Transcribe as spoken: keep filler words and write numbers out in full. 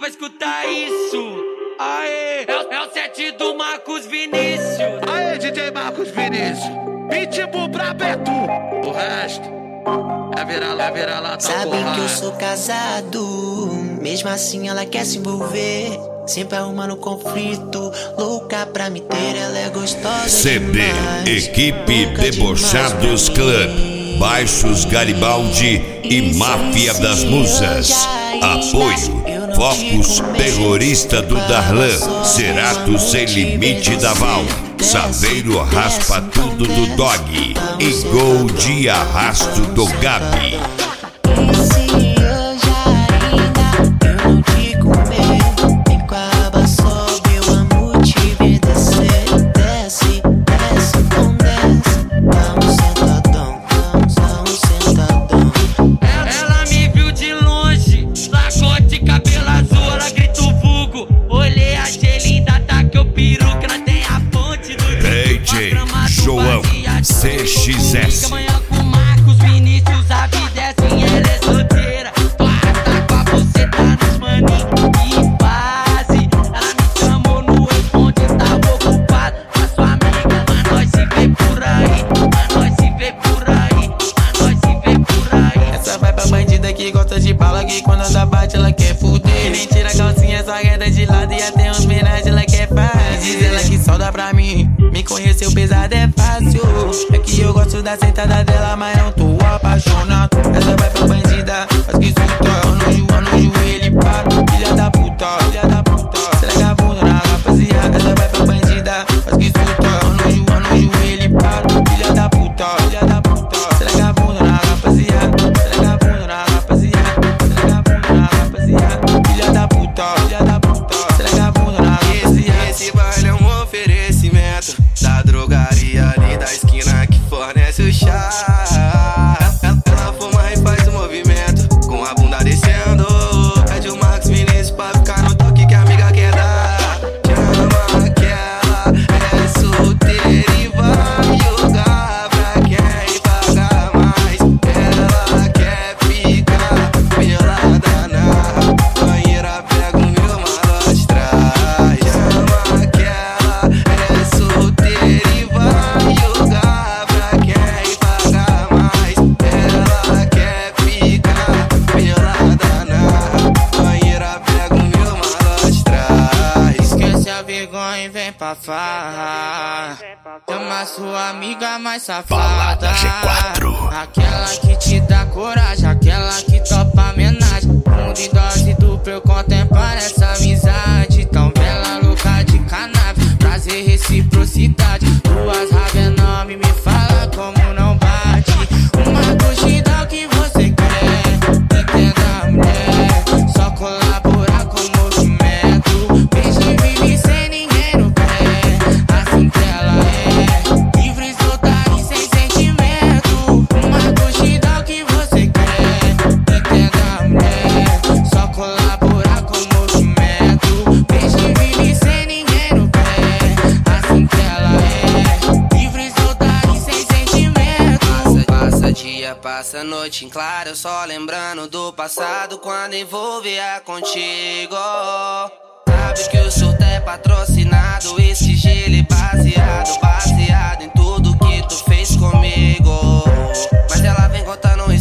vai escutar isso. Aê, é, o- é o set do Marcos Vinícius. Aê, D J Marcos Vinícius, Pitbull pra Beto. O resto é virar lá, virar lá, tá. Sabem que eu sou casado, mesmo assim ela quer se envolver. Sempre arrumando conflito, louca pra me ter, ela é gostosa C D demais. Equipe Louca Debochados demais pra Club, mim. Baixos Garibaldi e Máfia das Musas. Apoio Focus Terrorista do Darlan, Cerato Sem Limite da Val, Saveiro Raspa Tudo do Dog e Gol de Arrasto do Gabi. João C X S. Amanhã com Marcos Vinícius, a vida é assim, ela é solteira. Torta com a buceta nos maninhos e base. Ela me chamou no responde, tava ocupado. A sua amiga, mas nós se vê por aí. Mas nós se vê por aí. Mas nós se vê por aí. Essa vai pra bandida que gosta de bala, que quando anda bate ela quer fuder. Nem tira a calcinha, só queda de lado e até uns homenagem ela quer fazer. Diz ela que solda pra mim, me conheceu pesado é fácil. É que eu gosto da sentada dela, mas não tô apaixonado. Essa vai pra bandida, faz que surta. Eu no joelho e paro, filha da puta, filha da puta. Cê a bunda na rapaziada. Essa vai pra bandida, faz que surta. Eu no joelho e paro, filha da puta, filha da puta. Cê a bunda na rapaziada. Cê a bunda na rapaziada. Cê a bunda na rapaziada. Filha da puta, filha da puta. Cê a bunda na rapaziada. Esse baile é um oferecimento da drogaria ali da esquina que fornece o chá. Ela fuma e faz o movimento com a bunda descendo. Pede o Marcos Vinícius pra ficar no toque que a amiga quer dar. Chama que ela é solteira e vai jogar pra quem paga mais. Ela quer ficar pelada na banheira, pega o meu malo de trás. Chama que ela é solteira e vai jogar pra quem paga mais. Ela quer ficar pelada na banheira, pega o meu malo de trás. Esquece a vergonha e vem pra farra. Chama sua amiga mais safada. Balada G quatro. Aquela que te dá coragem, aquela que topa homenagem. Mundo em dose dupla, eu contemplar essa amizade. Tão bela, louca de cannabis, prazer, reciprocidade. Duas ravenome, me fala como não bate. Uma coxidão que você quer, entenda mulher. Só colaborar com o movimento. Peixe vive sem ninguém no pé, assim que ela é. Livre, solta e sem sentimento. Uma coxidão que você quer, entenda mulher. Só colaborar com o movimento. Peixe vive sem ninguém no pé, assim que ela é. Livre, solta e sem sentimento. Passa, passa dia, passa noite em claro, eu só lembrando do passado quando envolvia contigo. Sabe que o surto é patrocinado, esse gelo baseado, baseado em tudo que tu fez comigo. Mas ela vem contando